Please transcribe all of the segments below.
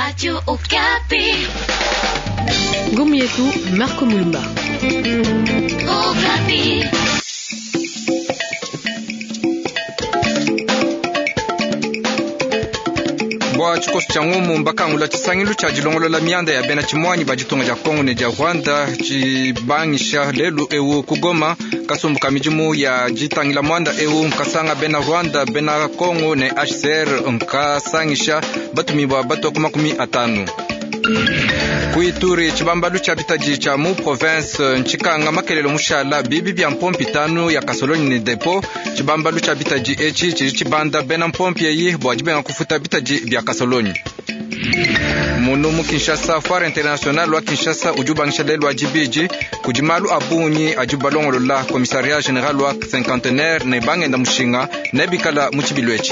Radio Okapi. Ngome yetu Marco Mulumba. Okapi. Bwa chikosi cha ngumu mbakangula chisangilu cha jilongolo la mianda ya bena chimwanyi bajitonga ja Kongo ne ja Rwanda chibangisha lelu ewu kugoma kasumbu kamijimu ya jitangila mwanda ewu nkasanga bena Rwanda bena Kongo ne HCR nkasangisha batumibwa bato kumakumi atanu. Kuituri chibambalu cha bitaji cha mu province nchikanga makelelo mushala bibi bya mpompi tanu ya Kasoloni ne depo chibambalu cha bitaji echi chibanda bena mpompi yi bwajibenga kufuta bitaji bya Kasoloni. Munu mu Kinshasa Foire International wa Kinshasa ujubangisha lelo wa jibiji kujimalu abunyi ajubalongolo la Commissariat General wa cinquantenaire ne bangenda mushinga ne bikala muchibilwechi.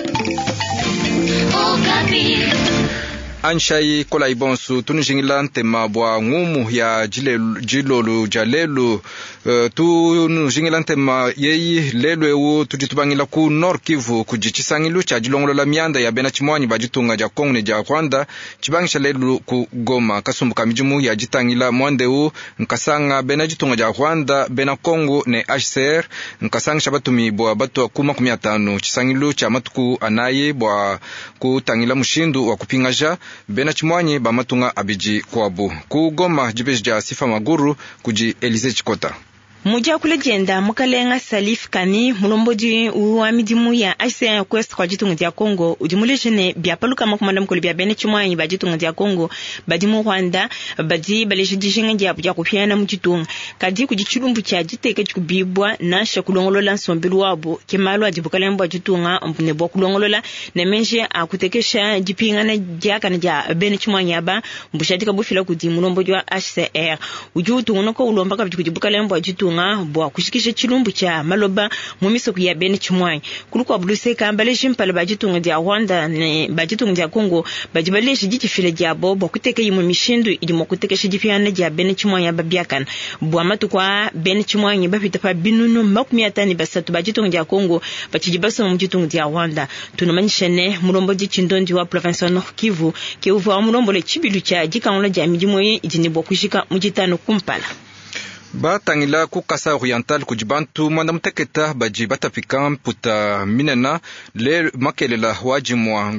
Anshai kola ibonsu tunujingila ntema bwa ngumu ya jilolu jalelu tunujingila ntema yeyi lelu ewu tujitubangila ku Nord Kivu kujichisangilu cha jilongolo la mianda ya bena chimwanyi bajitunga ja Kongo ne ja Rwanda chibangisha lelu ku Goma kasumbuka mijumu ya jitangila mwandeu nkasanga bena jitunga ja Rwanda bena Kongo ne HCR nkasangisha batumi bwa batu kuma 15 chisangilu cha matuku anaye bwa kutangila mushindu wa kupingaja bena chimwanyi bamatunga abiji kwabu ku Goma jibeji ja Sifa Maguru kuji Elize Chikota. Muja kulejenda mukalenga Salif Kani mulomboji wa midimu ya HCR Quest kwa jitunga dia Kongo ujimulejene bya paluka makumanda mukoli bya bene chimwanyi ba jitunga dia Kongo badimu Rwanda badi balejijinga dia bya kupiana mujitunga kadi kujichulumbu cha jiteke chikubibwa na shakulongolola nsombilu wabo kemalo adibukalembo jitunga mpune bwa kulongolola na menje akutekesha jipingana dia kana dia bene chimwanyi aba mbushadika bufila kudi mulomboji wa HCR ujutunga ko ulomba ka kujibukalembo jitunga bwa kushikisha chilumbu cha maloba mumiso kuya bene chimwanyi kulukwa buluse kambale jimpala bajitunga dia Rwanda ne bajitunga dia Kongo bajibaleshi jikifile dia bobo kuteke yimu mishindu idimo kutekesha jipiana dia bene chimwanyi ababiakan bwa matukwa bene chimwanyi bapita pa binunu makumi atani basatu bajitunga dia Kongo bachijibaso mujitunga dia Rwanda tunamanyishane mulombo jichindondi wa province Nord Kivu ke uva mulombo le chibilu cha jikangola dia mijimoye idinibo kushika mujitano kumpala. Batangila ku Kasa Oriental kujibantu mwanda muteketa baji batapika puta minena le makelela wajimwa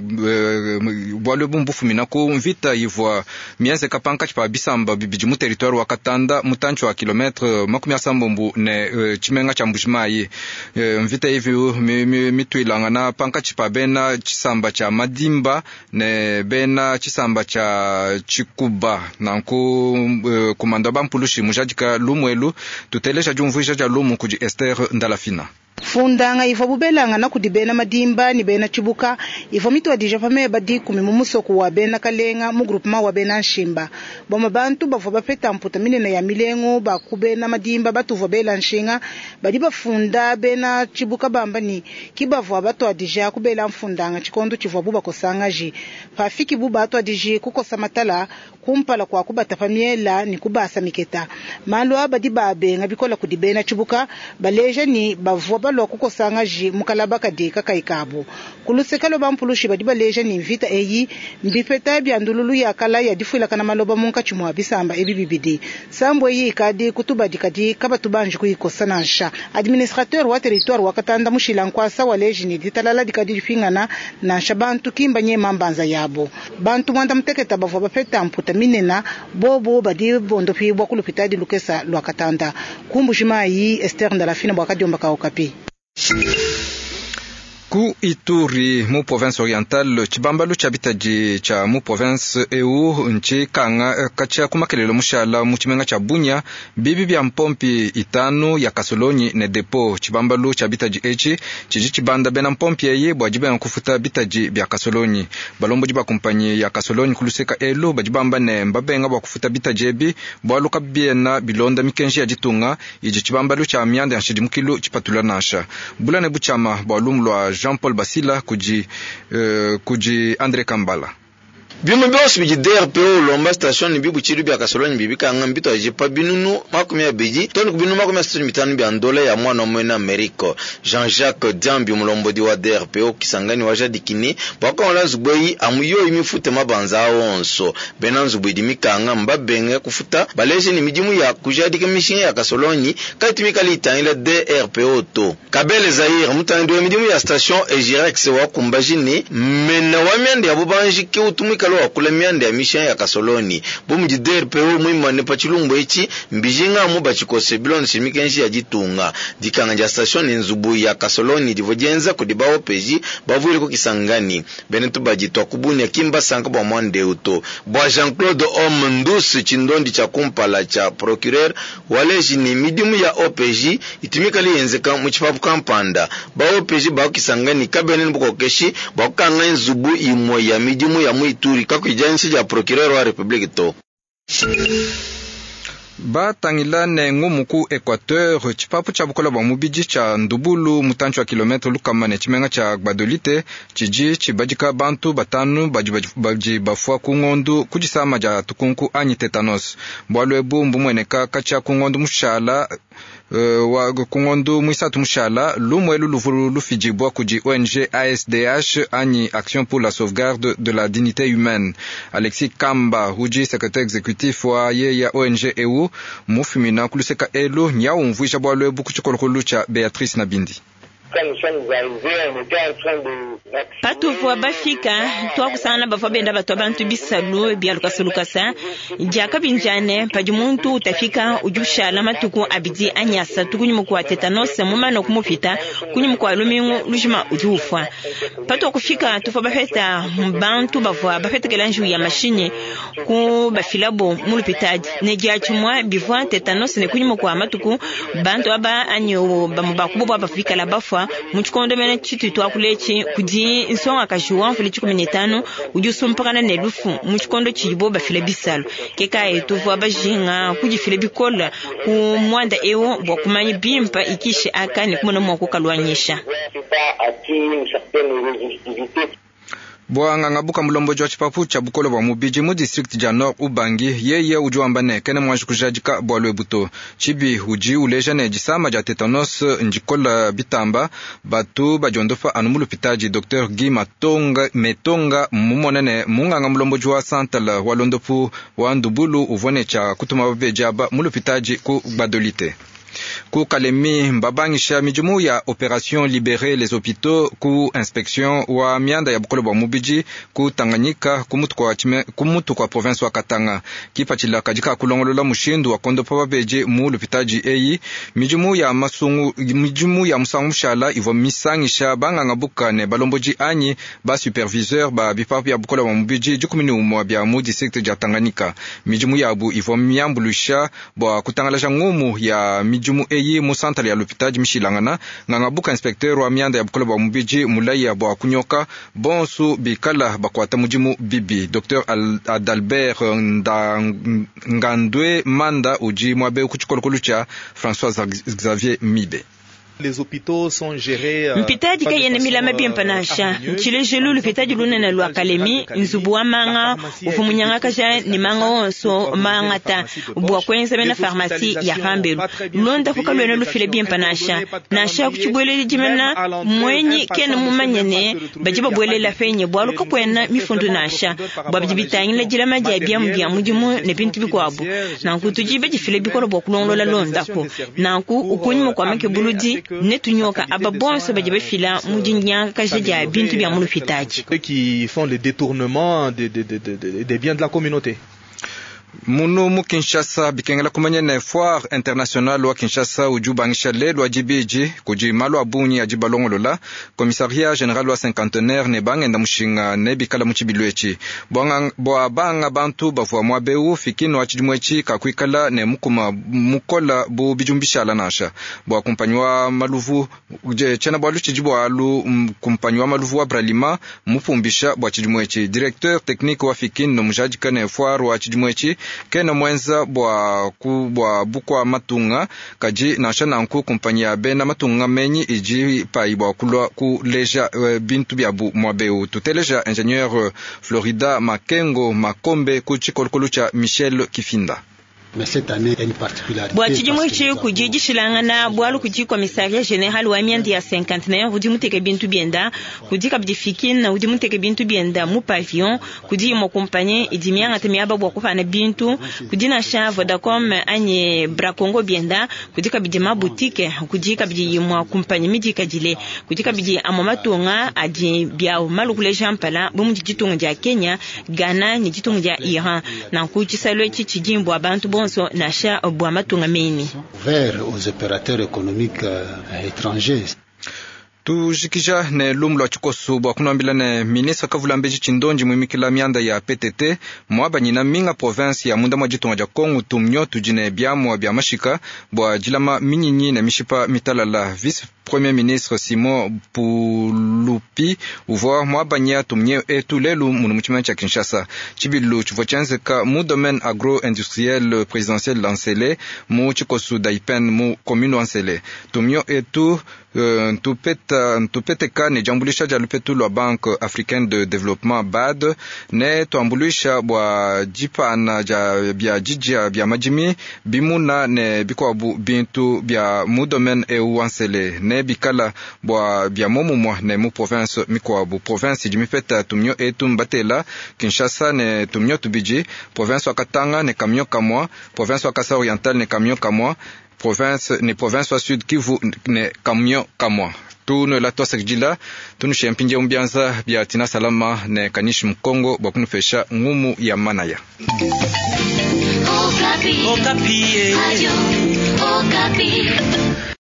bwalo bumbufu minako mvita yivwa mienze kapanka chipa bisamba bibiji mu territoire wa Katanda mutancho wa kilometre makumi asambombu ne chimenga cha mbujimayi mvita hivi mitwilanga na panka chipa bena chisamba cha Madimba ne bena chisamba cha Chikuba nanku komanda bampulushi mujadika mwelu tuteleja jumvuisha ja lumu kuji Esther Ndalafina. Fundanga ifo bubelanga na kudibena Madimba ni bena Chibuka ifo mitu adija fame badi kumimuso kuwa bena Kalenga mu groupement wa bena Nshimba boma bantu bafo bapeta mputa minene ya milengo bakubena Madimba batu vo bela Nshinga badi bafunda bena Chibuka bamba ni kibavo abato adija kubela mfundanga chikondo chivo buba kosanga ji pafiki buba ato adiji kukosa matala kumpala kwa kubata pamiela ni kubasa miketa malo abadi babe ngabikola kudibena Chibuka baleja ni bavo balo kukosanga ji mukalaba kadeka kaikabo kulusekalo bampulushi badiba leja ni invita eyi mbipeta byandululu ya kala ya difula kana maloba munka chimwa bisamba ebibibidi sambo yi kadi kutuba dikadi kabatubanji kuikosana nsha administrateur wa territoire wa Katanda mushilankwasa wa leji ni ditalala dikadi difingana na shabantu kimba nye mambanza yabo bantu mwanda mteketa bavo bapeta mputa minena bobo badi bondo pibwa kulupitadi lukesa lwa Katanda kumbushima yi Esther Ndalafina bwakadi ombaka Okapi. Ku Ituri mu province orientale chibambalu cha bitaji cha mu province EU nchi kanga kacha kumakelelo mushala mu chimenga cha Bunya bibi bya mpompi itanu ya Kasoloni ne depo chibambalu cha bitaji echi chiji chibanda bena mpompi ye bwajibe kufuta bitaji bya Kasoloni balombo jiba kompanye ya Kasoloni kuluseka elo bajibamba ne mbabenga bwa kufuta bitaji ebi bwaluka biena bilonda mikenji ya jitunga iji chibambalu cha mianda ya shidi mukilo chipatula nasha bulane buchama bwalumlwa Jean-Paul Basila kuji Andre Kambala. Bimu byose biji DRPO lomba station ni bibu chiru bya Kasoloni bibika ngambito ajipa binunu makumi ya biji toni kubinu makumi ya sitini mitanu bya ndola ya mwana mwena Amerika. Jean-Jacques Diambi mulombodi wa DRPO kisangani wajadikini baka wala zubweyi amuyo imifute mabanza awonso benanzu bwidi mikanga mbabenge kufuta baleje ni mijimu ya kujadika mishinga ya Kasoloni katimika litanila DRPO to Kabele Zaire mutandi wa mijimu ya station Ejirex wa kumbajini mena wamiande ya bubanji ke utumika wa kula miande ya mishinga ya Kasoloni bomu DRPO mwimane pachilumbo echi mbijinga mu bachikose bilon simikenshi ya jitunga dikanga ja station nzubu ya Kasoloni divojenza kudibawo peji bavule ko kisangani benetu bajitwa kubuni kimba sanka bwa mwande uto bwa Jean-Claude Omndus chindondi cha kumpala cha procureur waleji ni midimu ya OPJ itimika liyenzeka muchipapu kampanda ba OPJ ba kisangani kabene mbuko keshi ba kanga nzubu imo ya midimu ya muituri kakujansi ya procureur wa republique to batangila ne ngumuku Equateur chipapu cha bukola bwa mubiji cha ndubulu mutanchu wa kilometro lukamane chimenga cha Gbadolite chiji chibajika bantu batanu baji bafua kungondu kujisama ja tukunku anyi tetanos bwalwebu mbumweneka kacha kungondu mushala wa kungondu mwisatu mushala lumwelu luvulu lufijibwa kuji ONG ASDH anyi Action pour la sauvegarde de la dignité humaine. Alexis Kamba huji secrétaire exécutif wa ye ya ONG EU mufimina kuluseka elu nyao mvuisha bwalwebu kuchikolokolu cha Beatrice Nabindi. Pato fwa bafika twa kusana bafwa benda batwa bantu bisalu bialukasa jaka binjane pajumuntu utafika ujushala matuku abidi anyasa tukunyimu kwa tetanose mumano kumufita kunyimu kwa lumingu lujima ujufwa pato kufika tufwa bafeta bantu bafeta kelanju ya mashini ku bafilabo mulupitaji nejachumwa bifwa tetanose ne kunyimu kwa matuku bantu aba anyo bamubakubo bafika la bafwa muchikondo mena chitu twakulechi kudi nsonga kashuwa mfuli 15 ujusumpakana ne lufu muchikondo chibo bafile bisalo keka etuvu abajinga kujifile bikola ku mwanda ewo bwa kumanyi bimpa ikishe akane kumona mwako kalwanyisha Bwanga ngabuka mulombojo wa chipapu cha bukolo bwa mubiji mu district ja Nord Ubangi yeye ujuambane kene mwajikujajika bwalwe buto chibi uji uleja ne jisama ja tetanos njikola bitamba batu bajondofa anumulu pitaji Dr. Guy Metonga mumonene munganga mulombojo wa Santal walondopu wa Ndubulu uvone cha kutuma babejaba mulu pitaji ku Gbadolite. Ku Kalemi mbabangisha mijumu ya Opération Libérer les hôpitaux ku inspection wa mianda ya bukolo bwa mubiji ku Tanganyika kumutu kwa province wa Katanga kipachila kajika kulongolola mushindu wa kondo pa babeje mu lupitaji eyi mijumu ya musangu mushala ivo misangisha banga ngabuka ne balomboji anyi ba superviseur ba bipapu ya bukolo bwa mubiji jukumini umwa bya mu district ja Tanganyika mijumu ya abu ivo miambulusha bwa kutangalaja ngumu ya mijumu eyi musantali ya lupitaji mishilangana ngangabuka inspecteur wa mianda ya bukolo bwa mubiji mulai ya bwa kunyoka bonsu bikala bakwata mujimu bibi Dr. Adalbert Ngandwe Manda uji mwabe kuchikolokolu cha François Xavier Mibe. Les hôpitaux sont gérés mpitaji kayene milama biempanasha chile jelu lupitaji lunene lwa Kalemi nzubuwa manga ufumunyanga kaja ni manga onso mangata bwa kwenza bena pharmacie ya Hambelu londa fuka lwene lufile biempanasha nasha kuchibwele jimena mwenyi kene mumanyene bajiba bwele la fenye bwalu kapwena mifundu nasha bwabijibitanye la jila maja bia mujimu ne bintu bikwabu nanku tujibe jifile bikolo bwa kulongola londa ko nanku ukunyimu kwa make buludi netunyoka ababonso baje fila mujinya kajeja bintu bya mulufitaji qui font le détournement des biens de la communauté. Munu mu Kinshasa bikengela kumanya na foire international wa Kinshasa ujubangisha lelo ajibiji kujimalu abunyi ajibalongolola commissariat general wa cinquantenaire ne bangenda mushinga ne bikala muchibilwechi bwa banga bantu bavwa mwabeu fikino achidimwechi kakwikala ne mukuma mukola bu bijumbisha lanasha bwa kumpanywa maluvu chena bwa luchijibwa alu kumpanywa maluvu wa Bralima mupumbisha bwa chidimwechi directeur technique wa fikino mujajika ne foire wa chidimwechi kena mwenza bwa bukwa matunga kaji na shana nku kompanya bena matunga menyi iji pa ibwa kulwa ku leja bintu bya bu mwabeu tuteleja ingénieur Florida Makengo Makombe ku chikolokolo cha Michel Kifinda. Mais cette année il y a une particularité. Bwa chijimweche kujiji shilangana bwalu kuji commissariat général wa miandi ya 59 kudi muteke bintu bienda kudi kabdi fikin na kudi muteke bintu bienda mu pavillon kudi mo compagnie idimianga temiaba bwa kufana bintu kudi na cha Vodacom anye Brakongo bienda kudi kabdi ma boutique kudi kabdi mo compagnie midi kadile kudi kabdi amamatunga adi bia malukule jampala bomu jitunga ja Kenya Ghana ni jitunga ja Iran na kuji salwe chijimbo abantu nasha bwa matunga meni vers aux opérateurs économiques étrangers. Tujikija ne lumlo chikosu bwa kunambila ne ministre Kavulambeji Chindonji mwimikila mianda ya PTT mwaba nyina minga province ya munda mwajitonga ja Kongo tumnyo tujine biamwa bia mashika bwa jilama minyinyi na mishipa mitalala. Vice Premier ministre Simon Pulupi uvoa mwabanya tumnye etulelu munumuchima cha Kinshasa chibilu chuvochanze ka mu domaine agro-industriel présidentiel lancele mu chikosu daipen mu commune lancele tumnyo etu tupeteka ne jambulisha jalupetu lwa Banque Africaine de Développement BAD ne tuambulisha bwa jipa na bia jijia bia majimi bimuna ne bikwa bintu bia mu domaine EU lancele ne bikala bwa bia momumwa ne mu province mikwa bu province jimipeta tumnyo etu mbatela Kinshasa ne tumnyo tubiji province wa Katanga ne kamyo kamwa province wa Kasa Oriental ne kamyo kamwa province wa Sud Kivu ne kamyo kamwa tunu la tosa kjila tunu shempinje umbianza bia tina salama ne kanishi mkongo bwa kunufesha ngumu ya manaya Okapi.